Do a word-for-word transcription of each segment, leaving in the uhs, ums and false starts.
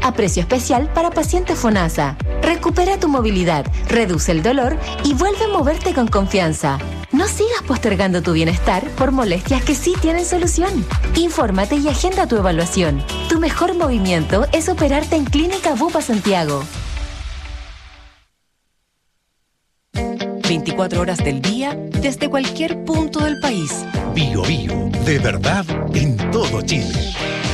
a precio especial para pacientes FONASA. Recupera tu movilidad, reduce el dolor y vuelve a moverte con confianza. No sigas postergando tu bienestar por molestias que sí tienen solución. Infórmate y agenda tu evaluación. Tu mejor movimiento es operarte en Clínica Bupa Santiago. veinticuatro horas del día, desde cualquier punto del país. Bio Bio, de verdad en todo Chile.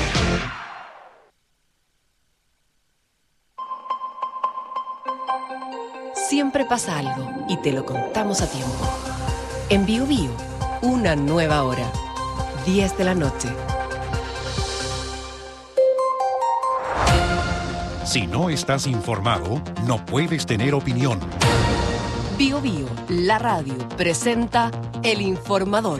Siempre pasa algo y te lo contamos a tiempo. En Bio Bio, una nueva hora. diez de la noche. Si no estás informado, no puedes tener opinión. Bio Bio, la radio, presenta El Informador.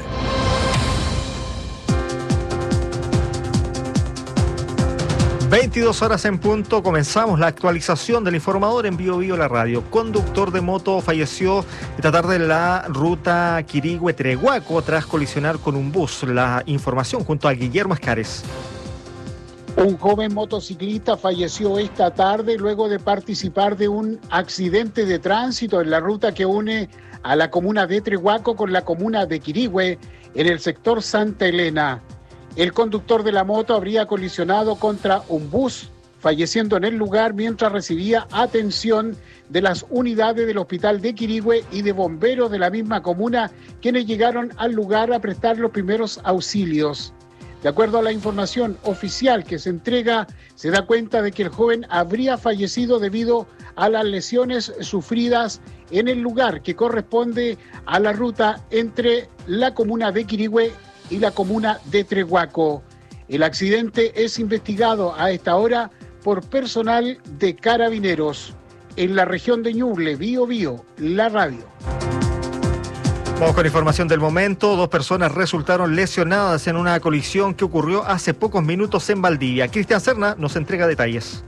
veintidós horas en punto, comenzamos la actualización del Informador en Bio Bio, la radio. Conductor de moto falleció esta tarde en la ruta Quirihue-Trehuaco tras colisionar con un bus. La información junto a Guillermo Escares. Un joven motociclista falleció esta tarde luego de participar de un accidente de tránsito en la ruta que une a la comuna de Trehuaco con la comuna de Quirihue en el sector Santa Elena. El conductor de la moto habría colisionado contra un bus, falleciendo en el lugar mientras recibía atención de las unidades del hospital de Quirihue y de bomberos de la misma comuna, quienes llegaron al lugar a prestar los primeros auxilios. De acuerdo a la información oficial que se entrega, se da cuenta de que el joven habría fallecido debido a las lesiones sufridas en el lugar que corresponde a la ruta entre la comuna de Quirihue y la comuna de Trehuaco. El accidente es investigado a esta hora por personal de Carabineros. En la región de Ñuble, Bio Bio, la radio. Vamos con información del momento. Dos personas resultaron lesionadas en una colisión que ocurrió hace pocos minutos en Valdivia. Cristian Serna nos entrega detalles.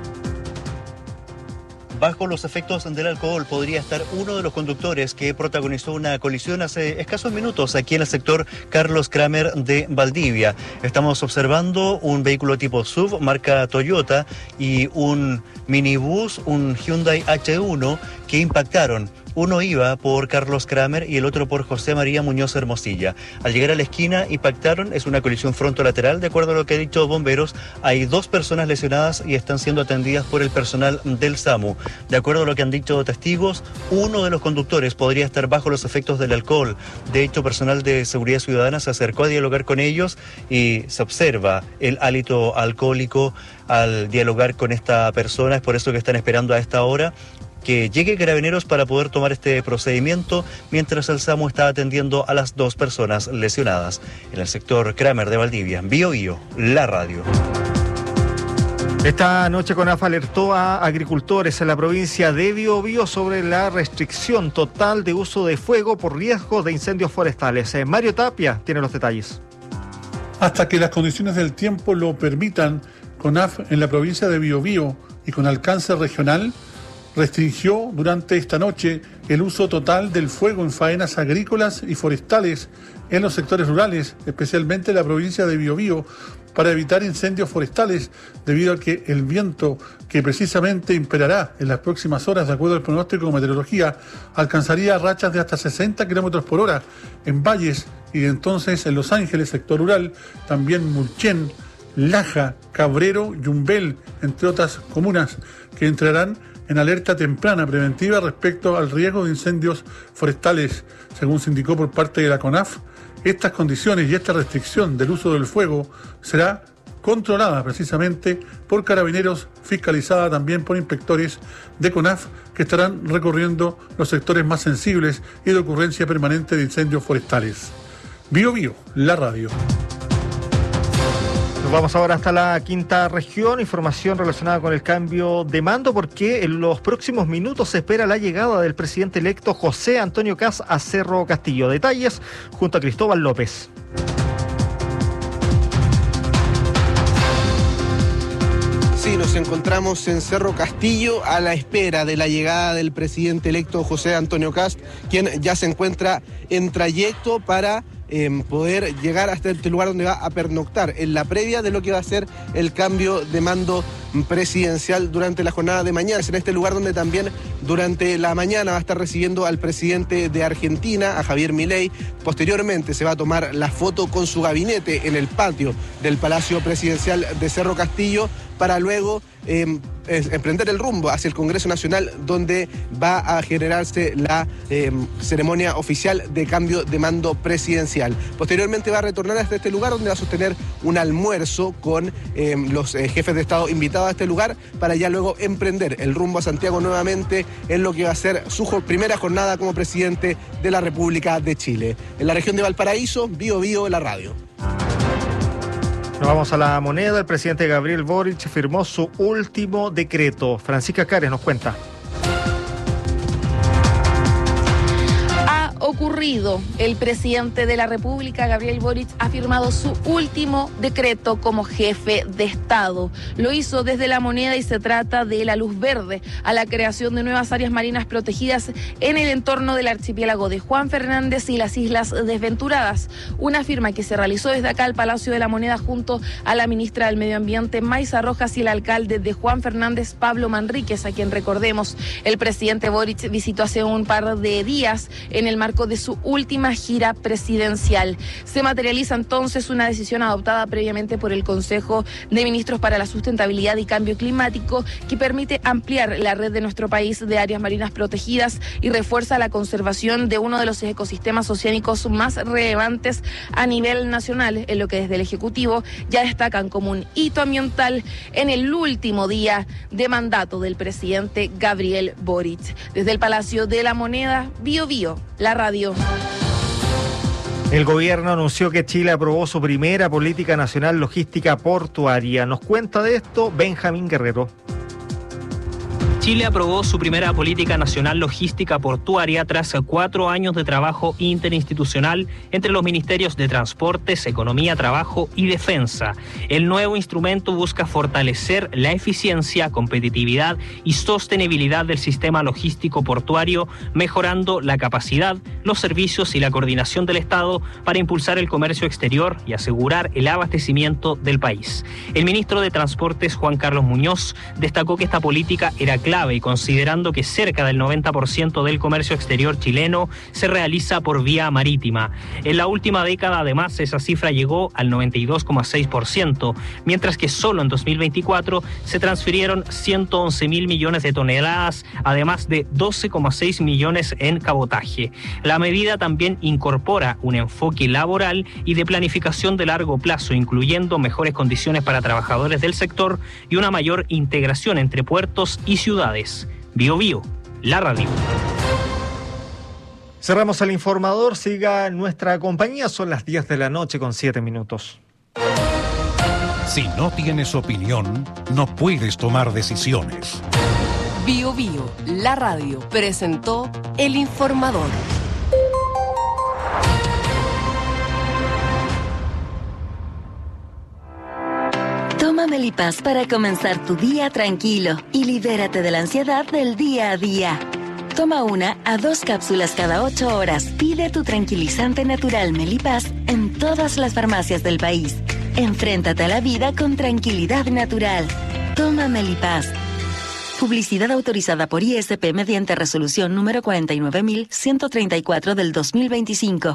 Bajo los efectos del alcohol podría estar uno de los conductores que protagonizó una colisión hace escasos minutos aquí en el sector Carlos Kramer de Valdivia. Estamos observando un vehículo tipo S U V marca Toyota y un minibús, un Hyundai H uno que impactaron. Uno iba por Carlos Kramer y el otro por José María Muñoz Hermosilla. Al llegar a la esquina impactaron, es una colisión frontolateral. De acuerdo a lo que han dicho bomberos, hay dos personas lesionadas y están siendo atendidas por el personal del SAMU. De acuerdo a lo que han dicho testigos, uno de los conductores podría estar bajo los efectos del alcohol. De hecho, personal de seguridad ciudadana se acercó a dialogar con ellos y se observa el hálito alcohólico al dialogar con esta persona. Es por eso que están esperando a esta hora que llegue Carabineros para poder tomar este procedimiento, mientras el SAMU está atendiendo a las dos personas lesionadas en el sector Kramer de Valdivia. Bio Bio, la radio. Esta noche CONAF alertó a agricultores en la provincia de Biobío sobre la restricción total de uso de fuego por riesgo de incendios forestales. Eh, Mario Tapia tiene los detalles. Hasta que las condiciones del tiempo lo permitan, CONAF en la provincia de Biobío y con alcance regional restringió durante esta noche el uso total del fuego en faenas agrícolas y forestales en los sectores rurales, especialmente en la provincia de Biobío, para evitar incendios forestales, debido a que el viento que precisamente imperará en las próximas horas, de acuerdo al pronóstico de meteorología, alcanzaría rachas de hasta sesenta kilómetros por hora en valles y de entonces en Los Ángeles, sector rural, también Mulchen, Laja, Cabrero, Yumbel, entre otras comunas que entrarán en alerta temprana preventiva respecto al riesgo de incendios forestales. Según se indicó por parte de la CONAF, estas condiciones y esta restricción del uso del fuego será controlada precisamente por Carabineros, fiscalizada también por inspectores de CONAF que estarán recorriendo los sectores más sensibles y de ocurrencia permanente de incendios forestales. Bio Bio, la radio. Vamos ahora hasta la quinta región, información relacionada con el cambio de mando, porque en los próximos minutos se espera la llegada del presidente electo José Antonio Kast a Cerro Castillo. Detalles junto a Cristóbal López. Sí, nos encontramos en Cerro Castillo a la espera de la llegada del presidente electo José Antonio Kast, quien ya se encuentra en trayecto para eh, poder llegar hasta este lugar donde va a pernoctar, en la previa de lo que va a ser el cambio de mando presidencial durante la jornada de mañana. Es en este lugar donde también durante la mañana va a estar recibiendo al presidente de Argentina, a Javier Milei. Posteriormente se va a tomar la foto con su gabinete en el patio del Palacio Presidencial de Cerro Castillo, para luego eh, emprender el rumbo hacia el Congreso Nacional, donde va a generarse la eh, ceremonia oficial de cambio de mando presidencial. Posteriormente va a retornar hasta este lugar, donde va a sostener un almuerzo con eh, los eh, jefes de Estado invitados a este lugar, para ya luego emprender el rumbo a Santiago nuevamente en lo que va a ser su primera jornada como presidente de la República de Chile. En la región de Valparaíso, Bío Bío, la radio. Nos vamos a La Moneda. El presidente Gabriel Boric firmó su último decreto. Francisca Cares nos cuenta. Ocurrido, el presidente de la República, Gabriel Boric, ha firmado su último decreto como jefe de Estado. Lo hizo desde La Moneda y se trata de la luz verde a la creación de nuevas áreas marinas protegidas en el entorno del archipiélago de Juan Fernández y las Islas Desventuradas. Una firma que se realizó desde acá al Palacio de La Moneda junto a la ministra del Medio Ambiente, Maysa Rojas, y el alcalde de Juan Fernández, Pablo Manríquez, a quien, recordemos, el presidente Boric visitó hace un par de días en el marco de su última gira presidencial. Se materializa entonces una decisión adoptada previamente por el Consejo de Ministros para la Sustentabilidad y Cambio Climático, que permite ampliar la red de nuestro país de áreas marinas protegidas y refuerza la conservación de uno de los ecosistemas oceánicos más relevantes a nivel nacional, en lo que desde el Ejecutivo ya destacan como un hito ambiental en el último día de mandato del presidente Gabriel Boric. Desde el Palacio de La Moneda, Bío Bío, la radio. El gobierno anunció que Chile aprobó su primera política nacional logística portuaria. Nos cuenta de esto Benjamín Guerrero. Chile aprobó su primera política nacional logística portuaria tras cuatro años de trabajo interinstitucional entre los ministerios de Transportes, Economía, Trabajo y Defensa. El nuevo instrumento busca fortalecer la eficiencia, competitividad y sostenibilidad del sistema logístico portuario, mejorando la capacidad, los servicios y la coordinación del Estado para impulsar el comercio exterior y asegurar el abastecimiento del país. El ministro de Transportes, Juan Carlos Muñoz, destacó que esta política era clara clave y considerando que cerca del noventa por ciento del comercio exterior chileno se realiza por vía marítima. En la última década, además, esa cifra llegó al noventa y dos coma seis por ciento, mientras que solo en dos mil veinticuatro se transfirieron ciento once mil millones de toneladas, además de doce coma seis millones en cabotaje. La medida también incorpora un enfoque laboral y de planificación de largo plazo, incluyendo mejores condiciones para trabajadores del sector y una mayor integración entre puertos y ciudades. Bío Bío, la radio. Cerramos el informador. Siga nuestra compañía. Son las diez de la noche con siete minutos. Si no tienes opinión, no puedes tomar decisiones. Bío Bío, la radio, presentó el informador. Toma Melipaz para comenzar tu día tranquilo y libérate de la ansiedad del día a día. Toma una a dos cápsulas cada ocho horas. Pide tu tranquilizante natural Melipaz en todas las farmacias del país. Enfréntate a la vida con tranquilidad natural. Toma Melipaz. Publicidad autorizada por I S P mediante resolución número cuarenta y nueve mil ciento treinta y cuatro del dos mil veinticinco.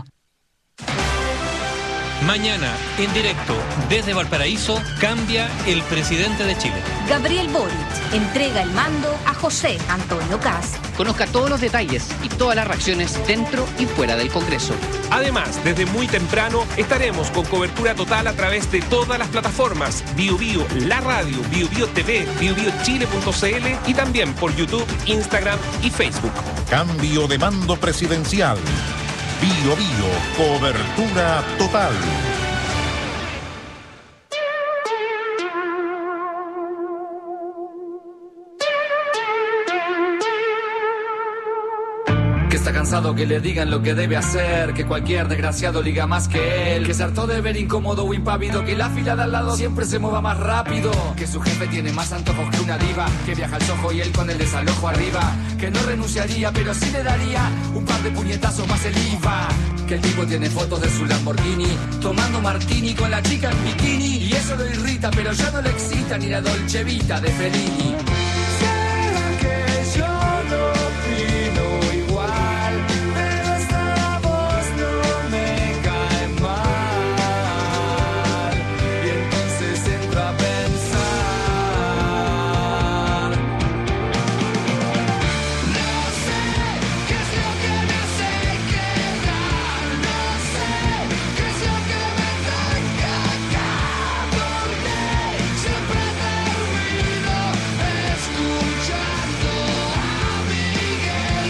Mañana, en directo, desde Valparaíso, cambia el presidente de Chile. Gabriel Boric entrega el mando a José Antonio Kast. Conozca todos los detalles y todas las reacciones dentro y fuera del Congreso. Además, desde muy temprano estaremos con cobertura total a través de todas las plataformas: Bío Bío, la radio, Bío Bío T V, Bío Bío Chile punto C L y también por YouTube, Instagram y Facebook. Cambio de mando presidencial. Bío Bío, cobertura total. está cansado que le digan lo que debe hacer, que cualquier desgraciado liga más que él, que se hartó de ver incómodo o impávido, que la fila de al lado siempre se mueva más rápido, que su jefe tiene más antojos que una diva, que viaja al Soho y él con el desalojo arriba, que no renunciaría pero sí le daría un par de puñetazos más el I V A, que el tipo tiene fotos de su Lamborghini tomando martini con la chica en bikini, y eso lo irrita pero ya no le excita ni la Dolce Vita de Fellini. ¿Será que yo no opino igual? Pero esta voz no me cae mal, y entonces entro a pensar. No sé qué es lo que me hace quedar, no sé qué es lo que me toca acá, porque siempre termino escuchando a Miguel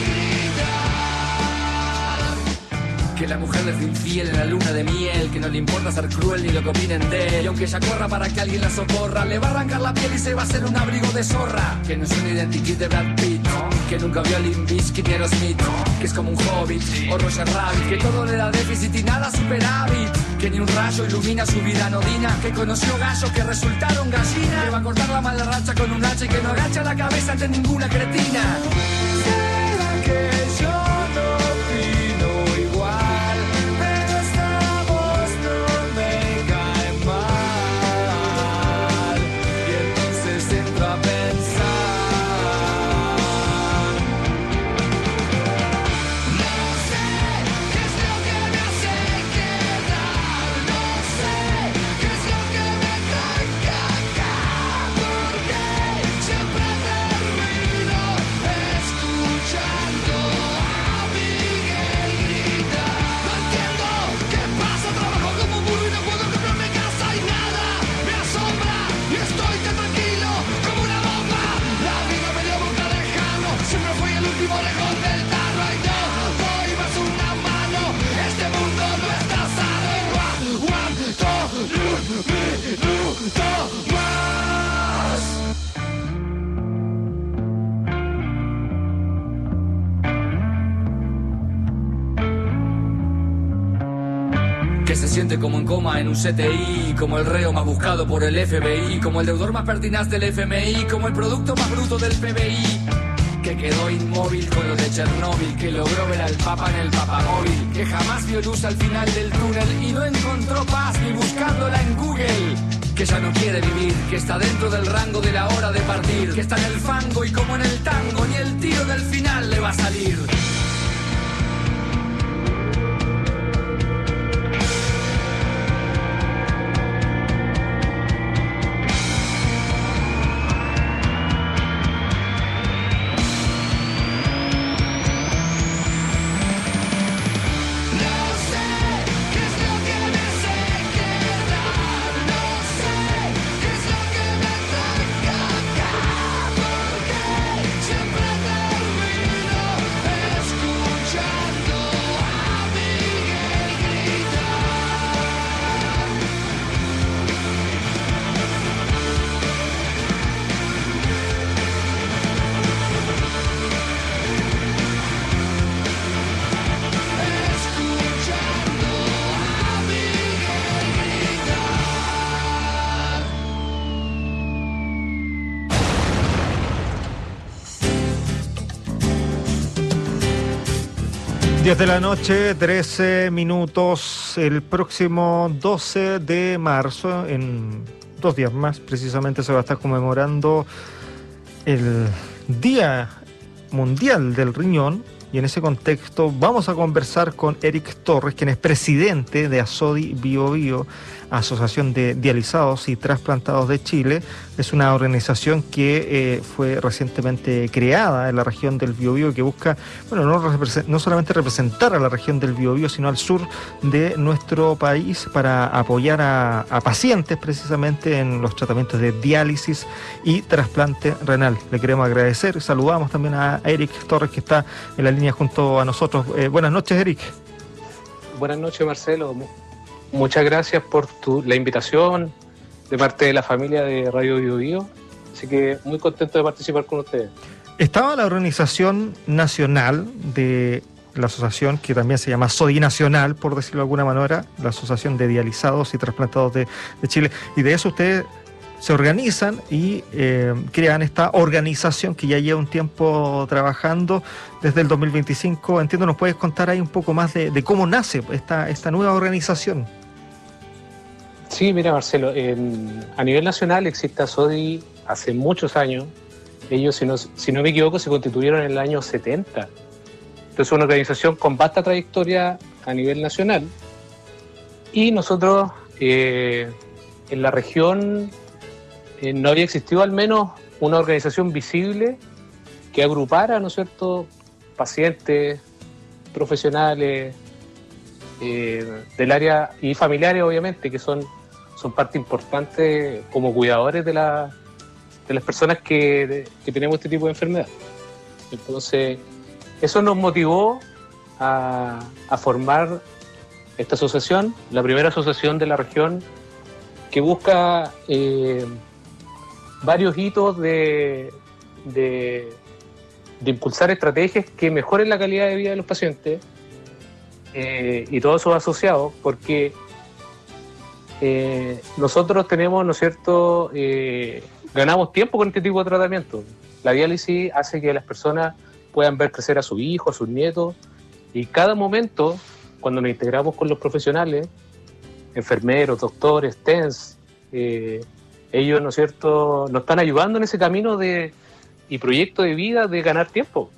gritar. Que la mujer le fue infiel en la luna de miel, que no le importa ser cruel ni lo que opinen de él, y aunque ella corra para que alguien la socorra, le va a arrancar la piel y se va a hacer un abrigo de zorra. Que no es un identikit de Brad Pitt, no. Que nunca vio a Limp Bizkit ni Aerosmith, no. Que es como un hobbit o Roger Rabbit, que todo le da déficit y nada superávit, que ni un rayo ilumina su vida anodina, que conoció gallos que resultaron gallinas, que va a cortar la mala racha con un hacha y que no agacha la cabeza ante ninguna cretina. ¿Será que yo no opino igual? Pero esta voz no me cae mal, y entonces entro a pensar. No sé qué es lo que me hace quedar, no sé qué es lo que me toca acá, porque siempre termino escuchando a Miguel gritar. No entiendo qué pasa, trabajo como un burro y no puedo comprarme casa y nada me asombra, y estoy tan tranquilo como una bomba. La vida me dio boca de jarro, siempre fui el último lejos del tarro, y no doy más una mano, este mundo no está sano. Y aguanto un minuto más. Que se siente como en coma en un C T I, como el reo más buscado por el F B I, como el deudor más pertinaz del F M I, como el producto más bruto del P B I, que quedó inmóvil con lo de Chernóbil, que logró ver al Papa en el papamóvil, que jamás vio luz al final del túnel y no encontró paz ni buscándola en Google, que ya no quiere vivir, que está dentro del rango de la hora de partir, que está en el fango y como en el tango ni el tiro del final le va a salir. No sé qué es lo que me hace quedar, no sé qué es lo que me toca acá, porque siempre termino escuchando a Miguel gritar. Escuchando a Miguel gritar. diez de la noche, trece minutos. El próximo doce de marzo, en dos días más precisamente, se va a estar conmemorando el Día Mundial del Riñón. Y en ese contexto vamos a conversar con Eric Torres, quien es presidente de ASODI Bio Bio, Asociación de Dializados y Trasplantados de Chile. Es una organización que eh, fue recientemente creada en la región del Biobío, que busca, bueno, no, no solamente representar a la región del Biobío, sino al sur de nuestro país para apoyar a, a pacientes precisamente en los tratamientos de diálisis y trasplante renal. Le queremos agradecer. Saludamos también a Eric Torres, que está en la línea junto a nosotros. Eh, buenas noches, Eric. Buenas noches, Marcelo. Muchas gracias por tu, la invitación de parte de la familia de Radio Bio Bio. Así que muy contento de participar con ustedes. Estaba la Organización Nacional de la asociación que también se llama SODI Nacional, por decirlo de alguna manera, la Asociación de Dializados y Trasplantados de, de Chile. Y de eso ustedes se organizan y eh, crean esta organización que ya lleva un tiempo trabajando desde el dos mil veinticinco. Entiendo, ¿nos puedes contar ahí un poco más de, de cómo nace esta, esta nueva organización? Sí, mira, Marcelo, en, a nivel nacional existe SODI hace muchos años. Ellos, si no, si no me equivoco, se constituyeron en el año setenta. Entonces, es una organización con vasta trayectoria a nivel nacional. Y nosotros, eh, en la región, eh, no había existido al menos una organización visible que agrupara, ¿no es cierto?, pacientes, profesionales eh, del área y familiares, obviamente, que son, son parte importante como cuidadores de, la, de las personas que, de, que tenemos este tipo de enfermedad. Entonces, eso nos motivó a, a formar esta asociación, la primera asociación de la región que busca eh, varios hitos de, de, de impulsar estrategias que mejoren la calidad de vida de los pacientes eh, y todos sus asociados, porque eh, nosotros tenemos, ¿no es cierto?, eh, ganamos tiempo con este tipo de tratamiento. La diálisis hace que las personas puedan ver crecer a sus hijos, a sus nietos, y cada momento, cuando nos integramos con los profesionales, enfermeros, doctores, T E N S, eh, ellos, ¿no es cierto?, nos están ayudando en ese camino de, y proyecto de vida de ganar tiempo.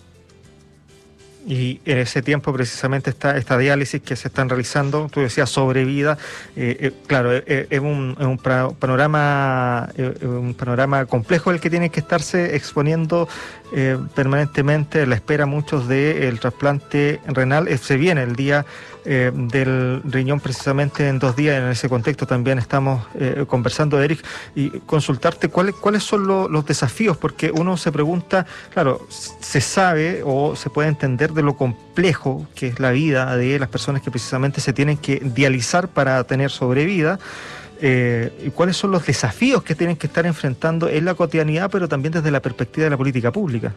Y en ese tiempo precisamente esta, esta diálisis que se están realizando, tú decías sobrevida, eh, eh, claro, es eh, eh, un, un panorama eh, un panorama complejo el que tienen que estarse exponiendo eh, permanentemente. La espera muchos del trasplante renal. Eh, se viene el día eh, del riñón precisamente en dos días. En ese contexto también estamos eh, conversando, Eric, y consultarte cuáles cuáles son lo, los desafíos, porque uno se pregunta, claro, se sabe o se puede entender de lo complejo que es la vida de las personas que precisamente se tienen que dializar para tener sobrevida, eh, y cuáles son los desafíos que tienen que estar enfrentando en la cotidianidad, pero también desde la perspectiva de la política pública.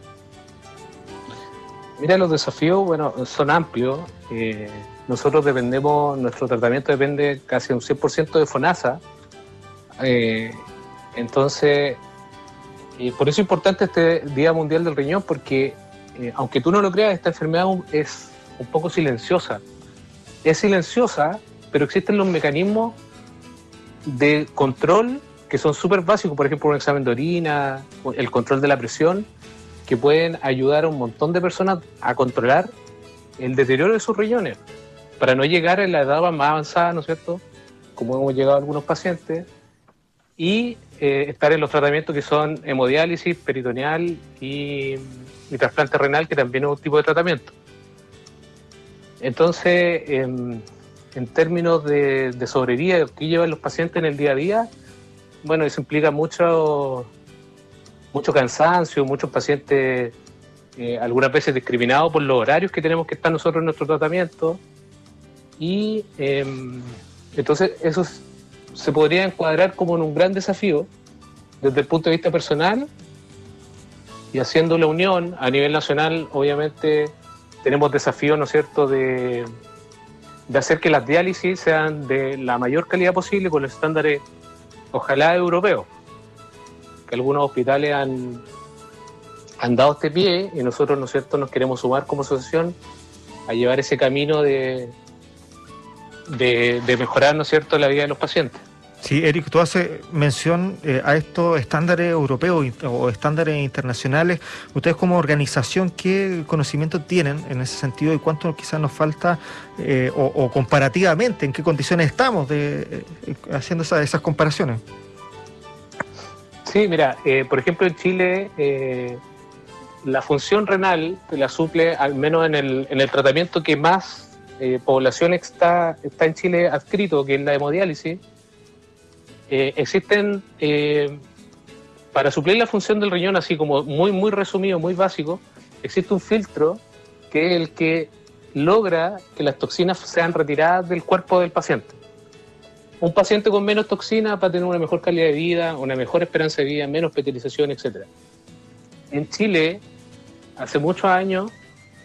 Mira, los desafíos, bueno, son amplios. Eh, nosotros dependemos, nuestro tratamiento depende casi un cien por ciento de FONASA. Eh, entonces, y por eso es importante este Día Mundial del Riñón, porque Eh, aunque tú no lo creas, esta enfermedad es un poco silenciosa. Es silenciosa, pero existen los mecanismos de control que son súper básicos, por ejemplo, un examen de orina, el control de la presión, que pueden ayudar a un montón de personas a controlar el deterioro de sus riñones, para no llegar a la edad más avanzada, ¿no es cierto?, como hemos llegado a algunos pacientes, y eh, estar en los tratamientos que son hemodiálisis, peritoneal y... y trasplante renal, que también es un tipo de tratamiento. Entonces, en, en términos de, de sobrevida que llevan los pacientes en el día a día, bueno, eso implica mucho, mucho cansancio, muchos pacientes eh, algunas veces discriminados por los horarios que tenemos que estar nosotros en nuestro tratamiento, y eh, entonces eso se podría encuadrar como en un gran desafío desde el punto de vista personal. Y haciendo la unión a nivel nacional, obviamente tenemos desafíos, ¿no es cierto?, de, de hacer que las diálisis sean de la mayor calidad posible con los estándares, ojalá europeos, que algunos hospitales han, han dado este pie, y nosotros, ¿no es cierto?, nos queremos sumar como asociación a llevar ese camino de, de, de mejorar, ¿no es cierto?, la vida de los pacientes. Sí, Eric, tú haces mención eh, a estos estándares europeos o estándares internacionales. Ustedes como organización, ¿qué conocimiento tienen en ese sentido y cuánto quizás nos falta eh, o, o comparativamente, en qué condiciones estamos de, eh, haciendo esa, esas comparaciones? Sí, mira, eh, por ejemplo en Chile eh, la función renal la suple, al menos en el, en el tratamiento que más eh, población está, está en Chile adscrito, que es la hemodiálisis. Eh, existen, eh, para suplir la función del riñón, así como muy, muy resumido, muy básico, existe un filtro que es el que logra que las toxinas sean retiradas del cuerpo del paciente. Un paciente con menos toxinas va a tener una mejor calidad de vida, una mejor esperanza de vida, menos hospitalización, etcétera. En Chile, hace muchos años,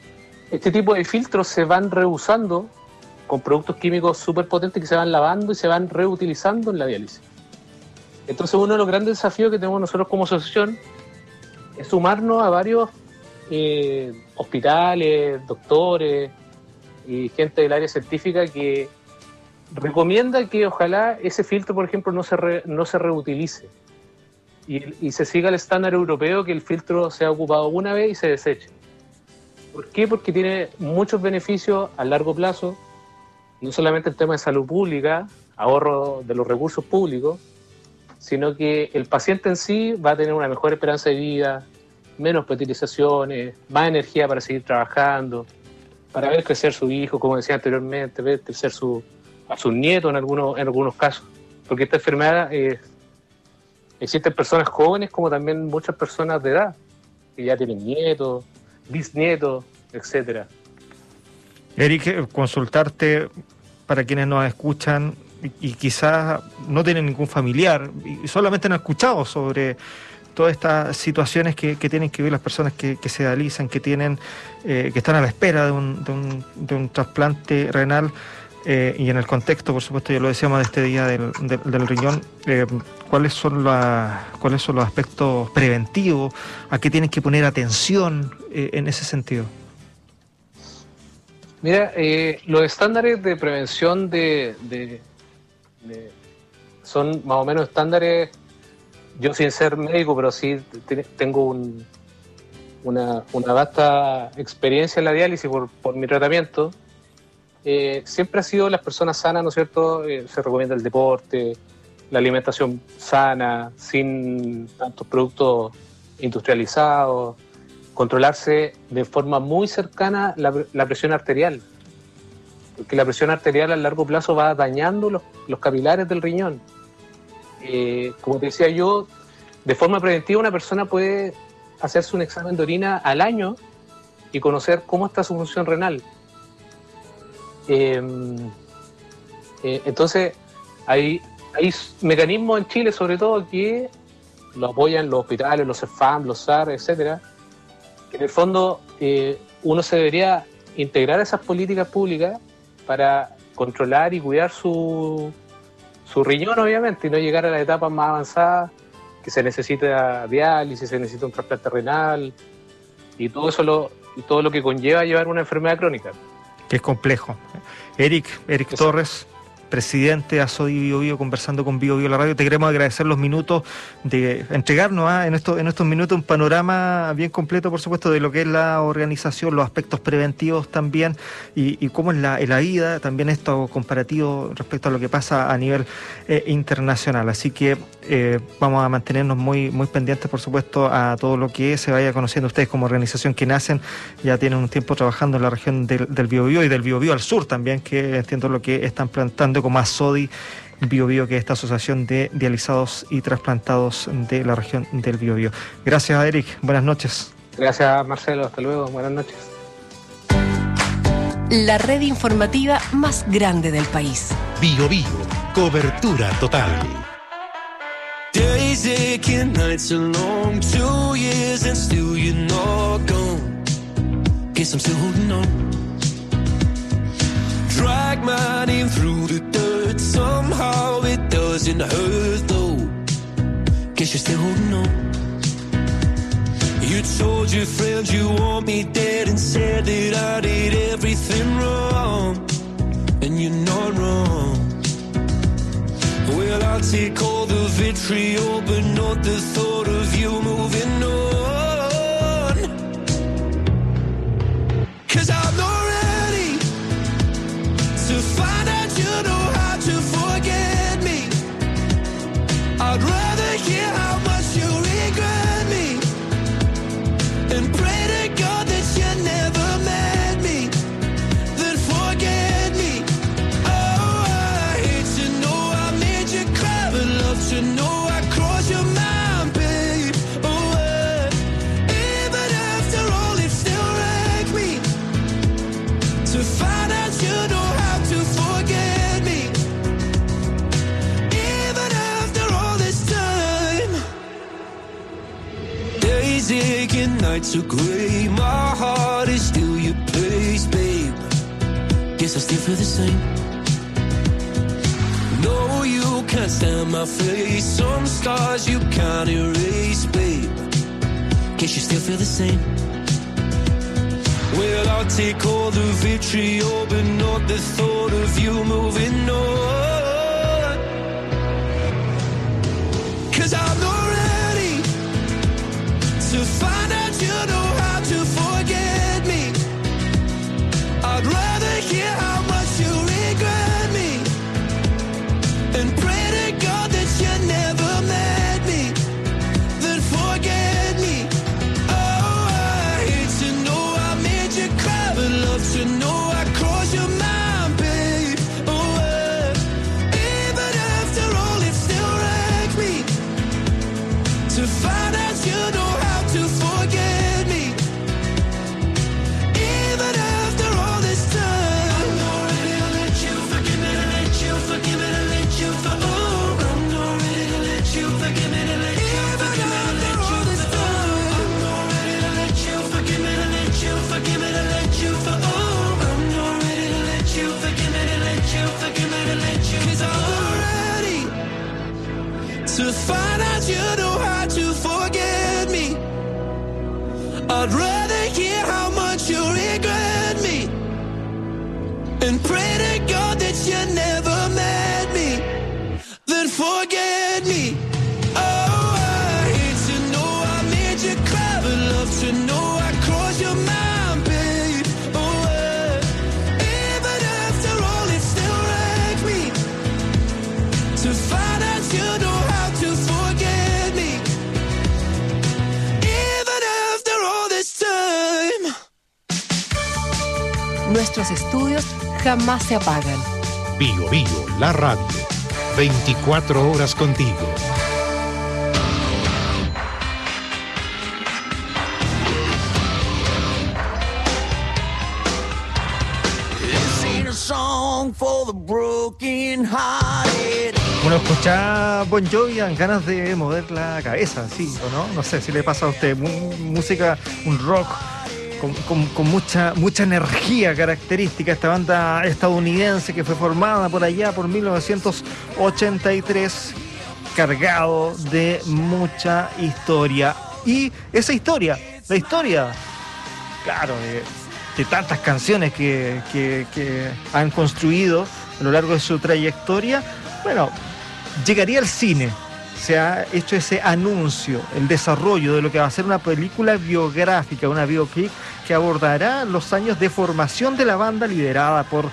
este tipo de filtros se van reusando con productos químicos súper potentes que se van lavando y se van reutilizando en la diálisis. Entonces, uno de los grandes desafíos que tenemos nosotros como asociación es sumarnos a varios eh, hospitales, doctores y gente del área científica que recomienda que ojalá ese filtro, por ejemplo, no se, re, no se reutilice y, y se siga el estándar europeo, que el filtro sea ocupado una vez y se deseche. ¿Por qué? Porque tiene muchos beneficios a largo plazo, no solamente el tema de salud pública, ahorro de los recursos públicos, sino que el paciente en sí va a tener una mejor esperanza de vida, menos hospitalizaciones, más energía para seguir trabajando, para ver crecer su hijo, como decía anteriormente, ver crecer su, a sus nietos en algunos, en algunos casos. Porque esta enfermedad, eh, existen personas jóvenes como también muchas personas de edad, que ya tienen nietos, bisnietos, etcétera. Eric, consultarte para quienes nos escuchan y, y quizás no tienen ningún familiar y solamente han escuchado sobre todas estas situaciones que, que tienen que vivir las personas que, que se dializan, que tienen, eh, que están a la espera de un, de un, de un trasplante renal, eh, y en el contexto, por supuesto, ya lo decíamos, de este día del, del, del riñón, eh, ¿cuáles son la, cuáles son los aspectos preventivos? ¿A qué tienen que poner atención eh, en ese sentido? Mira, eh, los estándares de prevención de, de, de son más o menos estándares. Yo sin ser médico, pero sí tengo un, una, una vasta experiencia en la diálisis por, por mi tratamiento. Eh, siempre ha sido las personas sanas, ¿no es cierto? Eh, se recomienda el deporte, la alimentación sana, sin tantos productos industrializados, controlarse de forma muy cercana la, la presión arterial, porque la presión arterial a largo plazo va dañando los, los capilares del riñón. Eh, como te decía yo, de forma preventiva una persona puede hacerse un examen de orina al año y conocer cómo está su función renal. Eh, eh, entonces, hay, hay mecanismos en Chile, sobre todo, que lo apoyan los hospitales, los CEFAM, los S A R, etcétera, que en el fondo eh, uno se debería integrar a esas políticas públicas para controlar y cuidar su su riñón, obviamente, y no llegar a las etapas más avanzadas, que se necesita diálisis, se necesita un trasplante renal, y todo eso lo, y todo lo que conlleva llevar una enfermedad crónica. Que es complejo. Eric, Eric Eso. Torres, presidente de ASODI Bio Bio, conversando con Bio Bio la radio. Te queremos agradecer los minutos de entregarnos ¿eh? en, estos, en estos minutos un panorama bien completo, por supuesto, de lo que es la organización, los aspectos preventivos también, y, y cómo es la, la vida, también esto comparativo respecto a lo que pasa a nivel eh, internacional. Así que eh, vamos a mantenernos muy, muy pendientes, por supuesto, a todo lo que se vaya conociendo. Ustedes como organización que nacen, ya tienen un tiempo trabajando en la región del, del Bio Bio y del Bio Bio al sur también, que entiendo lo que están plantando como ASODI Bio Bio, que es esta asociación de dializados y trasplantados de la región del Bio Bio. Gracias, Eric. Buenas noches. Gracias, Marcelo. Hasta luego. Buenas noches. La red informativa más grande del país. Bio Bio. Cobertura total. Days aching, nights are long, two years and still you're not gone. Guess I'm still holding on. Drag my name through the dirt, somehow it doesn't hurt though. Guess you're still holding on. You told your friends you want me dead and said that I did everything wrong, and you're not wrong. Well, I'll take all the vitriol, but not the thought of you moving on. 'Cause I'm not ready to find out you know how to forget me. I'd rather hear how much you regret me and pray to God that you never met me than forget me. Oh, I hate to know I made you cry, but love to know I crossed your mind, babe. Oh, uh, even after all it still wrecked me to find out you know how to forget me, even after all this time. Days aching, nights are gray, my heart is still your place, babe. Guess I still feel the same. No, you can't stand my face. Some scars you can't erase, babe. Guess you still feel the same. Well, I'll take all the vitriol, but not the thought of you moving on. 'Cause I'm not ready to find out you know how to forget me. I'd rather hear how much you regret me and pray to God that you never met me, then forget me. Oh, I hate to know I made you cry, but love to know I crossed your mind, babe. Oh, uh, even after all, it still wrecks me to find out you know how to forget me. Even after all this time, I'm not ready to let you forgive me, to let you forgive me, to let you for oh, I'm not ready to let you forgive me, to let you forgive me, to let you this time. I'm not ready to let you forgive me, to let you forgive me, to let you for oh, I'm not ready to let you forgive me, to let you forgive me, to let you 'cause I'm not ready to find out you know how to forget me. I'd rather hear how much you regret me and pray to God that you never met me, then forget me. Oh, I hate to know I made you cry, but love to know I crossed your mind, babe. Oh, uh, even after all, it still wrecks me to find out you know how to forget me. Even after all this time. Nuestros estudios jamás se apagan. Bio Bio, la radio. veinticuatro horas contigo. This ain't a song for the broken hearted. Bueno, escuchar Bon Jovi dan ganas de mover la cabeza, ¿sí o no? No sé si le pasa a usted. M- música, un rock con, con, con mucha, mucha energía característica. Esta banda estadounidense que fue formada por allá por mil novecientos ochenta y tres, cargado de mucha historia. Y esa historia, la historia, claro, de, de tantas canciones que, que, que han construido a lo largo de su trayectoria, bueno, llegaría al cine. Se ha hecho ese anuncio, el desarrollo de lo que va a ser una película biográfica, una biopic que abordará los años de formación de la banda liderada por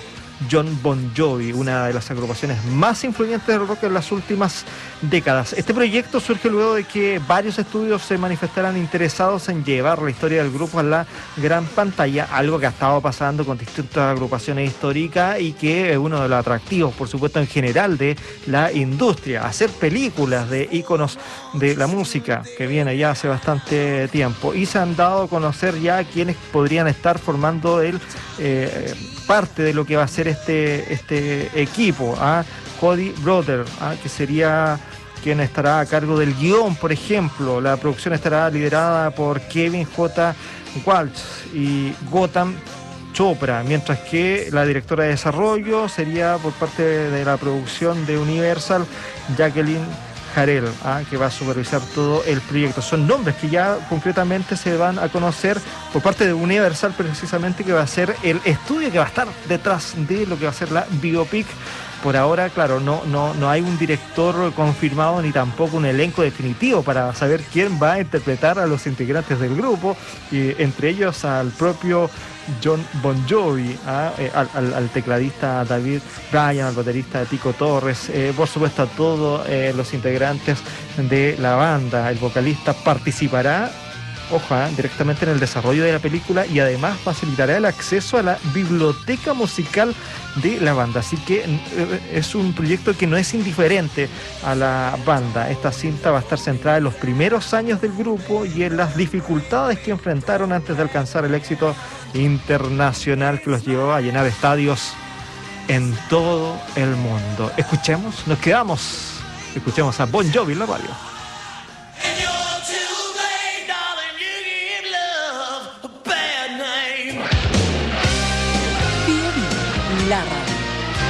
Jon Bon Jovi, una de las agrupaciones más influyentes del rock en las últimas décadas. Este proyecto surge luego de que varios estudios se manifestaran interesados en llevar la historia del grupo a la gran pantalla, algo que ha estado pasando con distintas agrupaciones históricas y que es uno de los atractivos, por supuesto, en general de la industria, hacer películas de íconos de la música, que viene ya hace bastante tiempo, y se han dado a conocer ya quienes podrían estar formando el eh, parte de lo que va a ser este, este equipo. ¿ah? Cody Broder, ¿ah? que sería quien estará a cargo del guión, por ejemplo. La producción estará liderada por Kevin J. Walsh y Gautam Chopra, mientras que la directora de desarrollo sería por parte de la producción de Universal, Jacqueline Jarel, ¿ah? que va a supervisar todo el proyecto. Son nombres que ya concretamente se van a conocer por parte de Universal, precisamente, que va a ser el estudio que va a estar detrás de lo que va a ser la biopic. Por ahora, claro, no, no, no hay un director confirmado ni tampoco un elenco definitivo para saber quién va a interpretar a los integrantes del grupo, y entre ellos al propio Jon Bon Jovi, ¿ah? eh, al, al, al tecladista David Bryan, al baterista Tico Torres, eh, por supuesto a todos eh, los integrantes de la banda. El vocalista participará, ojo, ¿eh? directamente en el desarrollo de la película, y además facilitará el acceso a la biblioteca musical de la banda. Así que eh, es un proyecto que no es indiferente a la banda. Esta cinta va a estar centrada en los primeros años del grupo y en las dificultades que enfrentaron antes de alcanzar el éxito internacional que los llevó a llenar estadios en todo el mundo. Escuchemos, nos quedamos, escuchemos a Bon Jovi en la radio. You're too late, darling, you give love a bad name. la radio.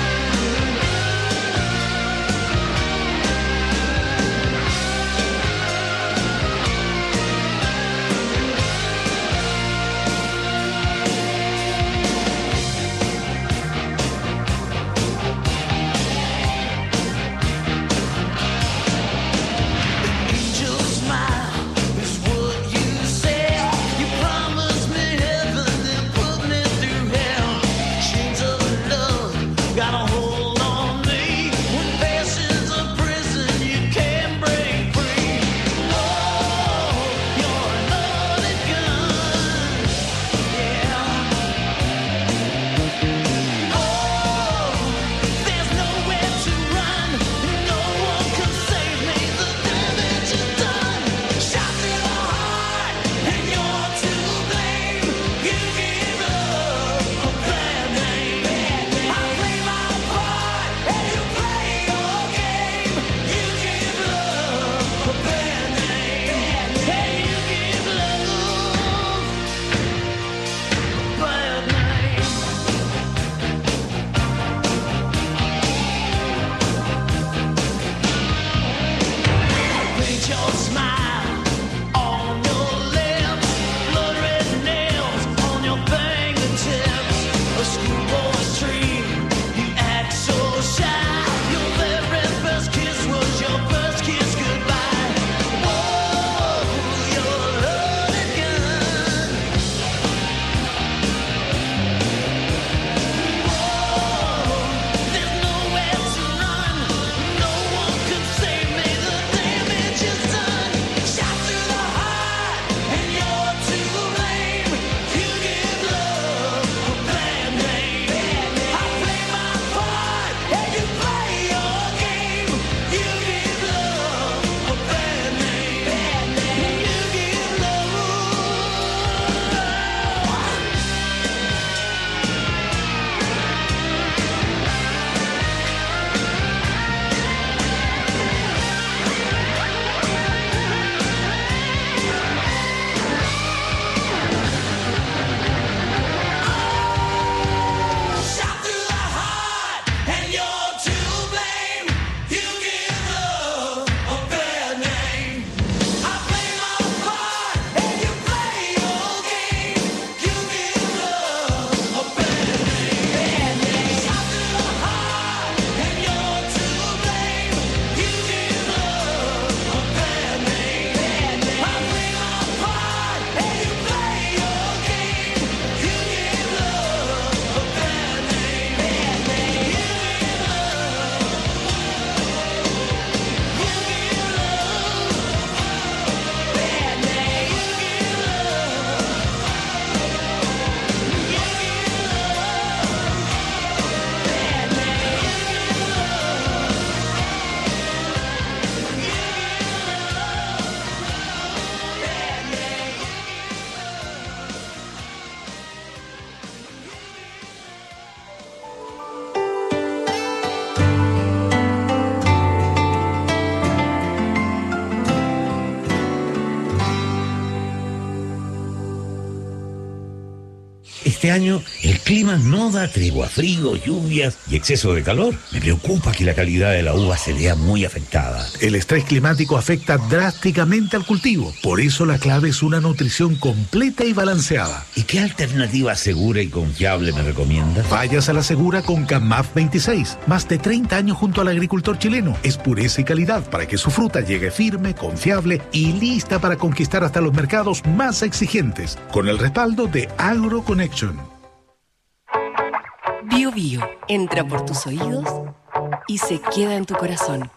Este año el clima no da tregua, frío, lluvias y exceso de calor. Me preocupa que la calidad de la uva se vea muy afectada. El estrés climático afecta drásticamente al cultivo. Por eso la clave es una nutrición completa y balanceada. ¿Y qué alternativa segura y confiable me recomiendas? Vayas a la segura con Camaf veintiséis. Más de treinta años junto al agricultor chileno. Es pureza y calidad para que su fruta llegue firme, confiable y lista para conquistar hasta los mercados más exigentes. Con el respaldo de AgroConnection. Bio Bio entra por tus oídos y se queda en tu corazón.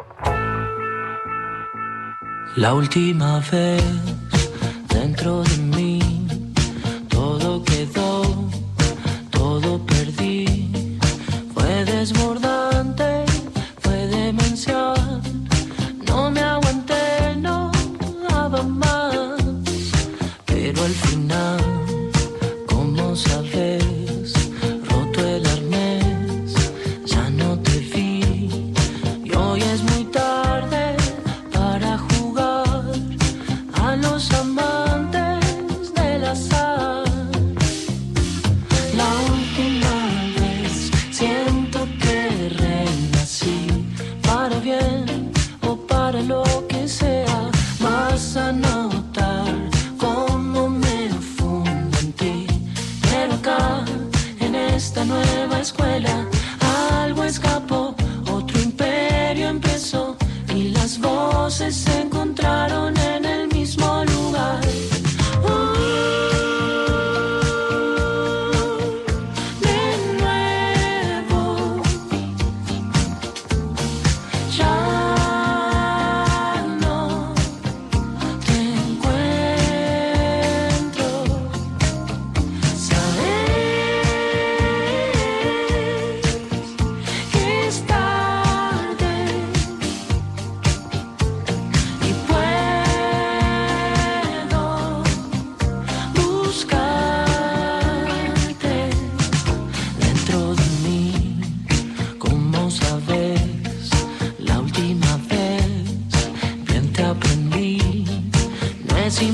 La última vez dentro de mí todo quedó, todo perdí. Fue desbordante, fue demencial. No me aguanté, no daba más. Pero al final, ¿cómo sabes?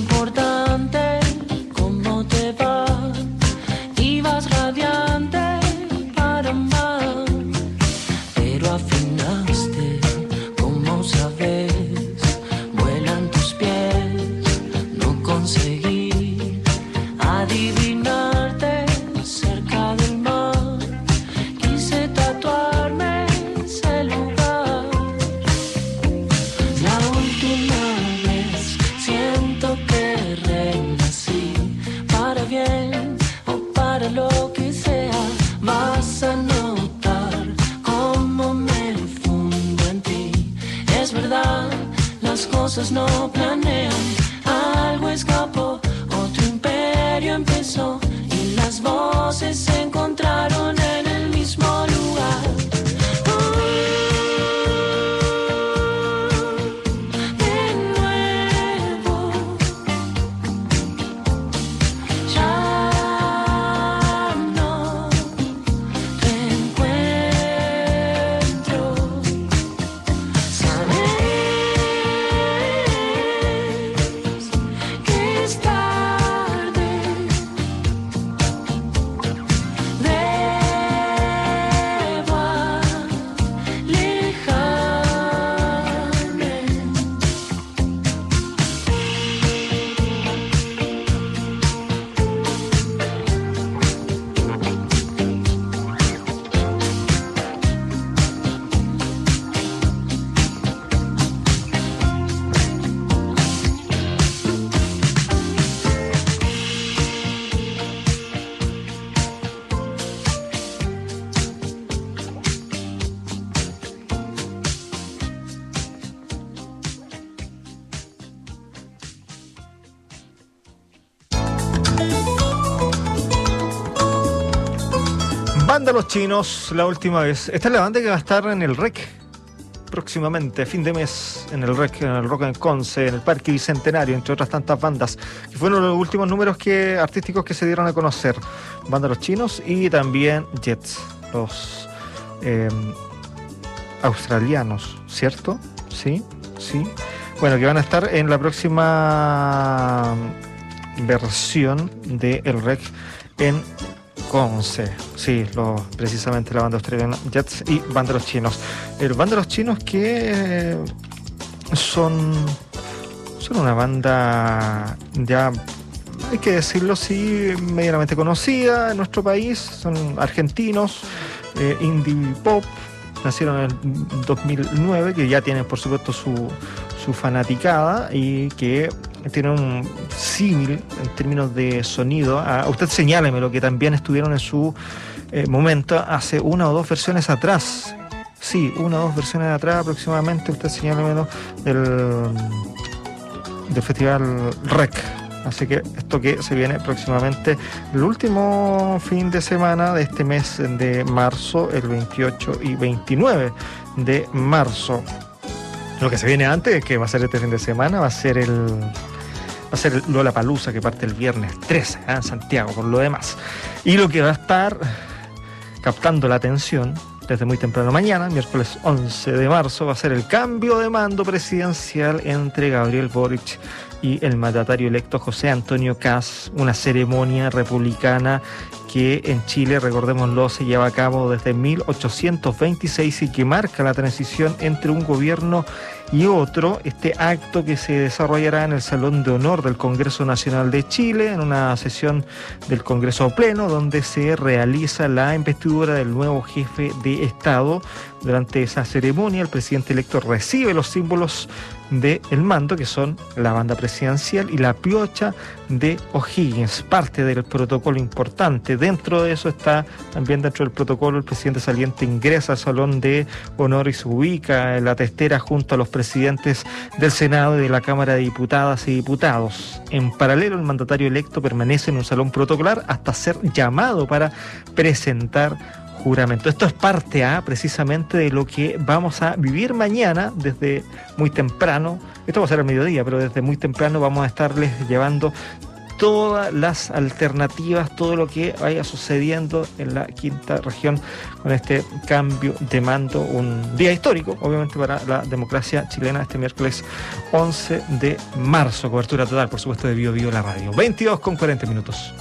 importante cómo te va. Ibas radiante para más, pero afinaste, como sabes, vuelan tus pies. No conseguí adivinarte cerca del mar. Quise tatuarme ese lugar. La última vez siento que renací, para bien o para lo que sea. Vas a notar cómo me fundo en ti. Es verdad, las cosas no planean. Algo escapó, otro imperio empezó, y las voces se encontraron en el mismo lugar. De nuevo, ya no te encuentro. Sabes que es tarde. Debo alejarme. Banda Los Chinos, la última vez. Esta es la banda que va a estar en el R E C próximamente, a fin de mes, en el R E C, en el Rock en Conce, en el Parque Bicentenario, entre otras tantas bandas, que fueron los últimos números que, artísticos que se dieron a conocer. Banda Los Chinos y también Jets, los eh, australianos, ¿cierto? Sí, sí. Bueno, que van a estar en la próxima versión del R E C en Conce, sí, lo, precisamente la banda australiana Jets y Banda Los Chinos. El Banda Los Chinos que son, son una banda ya, hay que decirlo así, medianamente conocida en nuestro país. Son argentinos, eh, indie pop, nacieron en el dos mil nueve, que ya tienen por supuesto su, su fanaticada y que tienen un símil en términos de sonido. A, usted señáleme lo que también estuvieron en su eh, momento hace una o dos versiones atrás. Sí, una o dos versiones atrás aproximadamente. Usted señálemelo del, del Festival R E C. Así que esto que se viene próximamente el último fin de semana de este mes de marzo, el veintiocho y veintinueve de marzo. Lo que se viene antes, que va a ser este fin de semana, va a ser el va a ser el Lollapalooza, que parte el viernes trece, ¿eh? En Santiago, por lo demás. Y lo que va a estar captando la atención desde muy temprano mañana, miércoles once de marzo, va a ser el cambio de mando presidencial entre Gabriel Boric y el mandatario electo José Antonio Kast, una ceremonia republicana que en Chile, recordémoslo, se lleva a cabo desde mil ochocientos veintiséis y que marca la transición entre un gobierno y otro. Este acto que se desarrollará en el Salón de Honor del Congreso Nacional de Chile, en una sesión del Congreso Pleno, donde se realiza la investidura del nuevo jefe de Estado. Durante esa ceremonia, el presidente electo recibe los símbolos del mando, que son la banda presidencial y la piocha de O'Higgins, parte del protocolo importante. Dentro de eso está, también dentro del protocolo, el presidente saliente ingresa al Salón de Honor y se ubica en la testera junto a los presidentes del Senado y de la Cámara de Diputadas y Diputados. En paralelo, el mandatario electo permanece en un salón protocolar hasta ser llamado para presentar juramento. Esto es parte A, precisamente, de lo que vamos a vivir mañana desde muy temprano. Esto va a ser al mediodía, pero desde muy temprano vamos a estarles llevando todas las alternativas, todo lo que vaya sucediendo en la quinta región con este cambio de mando. Un día histórico, obviamente, para la democracia chilena este miércoles once de marzo. Cobertura total, por supuesto, de Bio Bio la radio. veintidós con cuarenta minutos.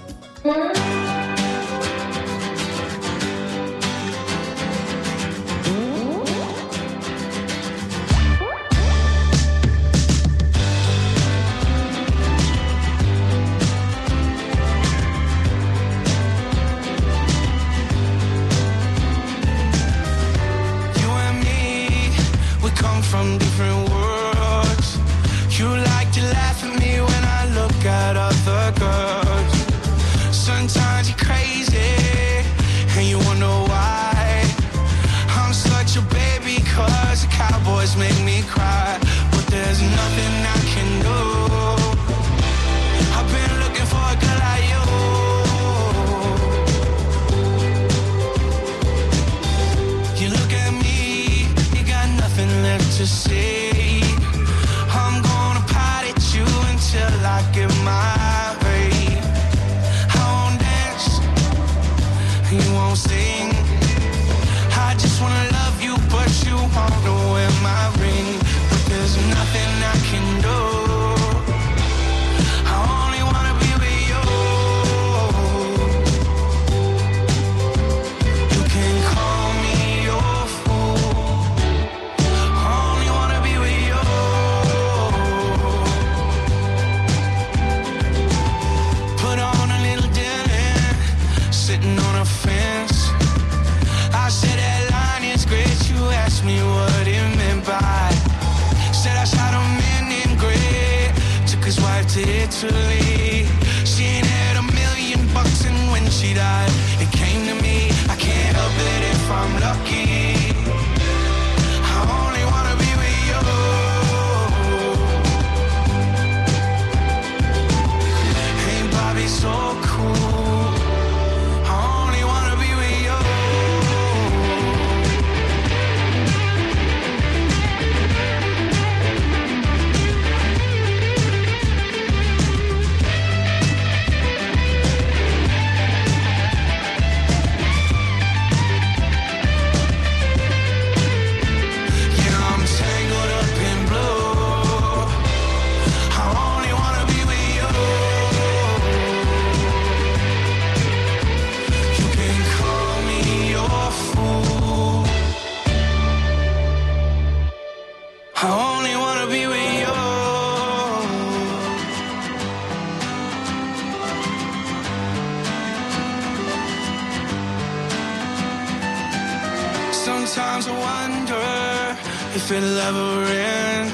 Sometimes I wonder if it'll ever end.